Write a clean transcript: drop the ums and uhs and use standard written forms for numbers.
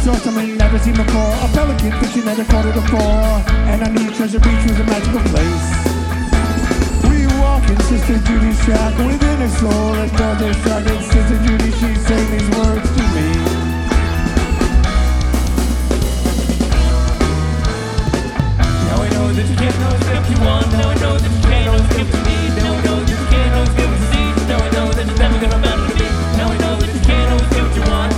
saw something never seen before. A pelican fishing at a quarter to four. And I knew Treasure Beach was a magical place. We walk in Sister Judy's shack within a soul and door they started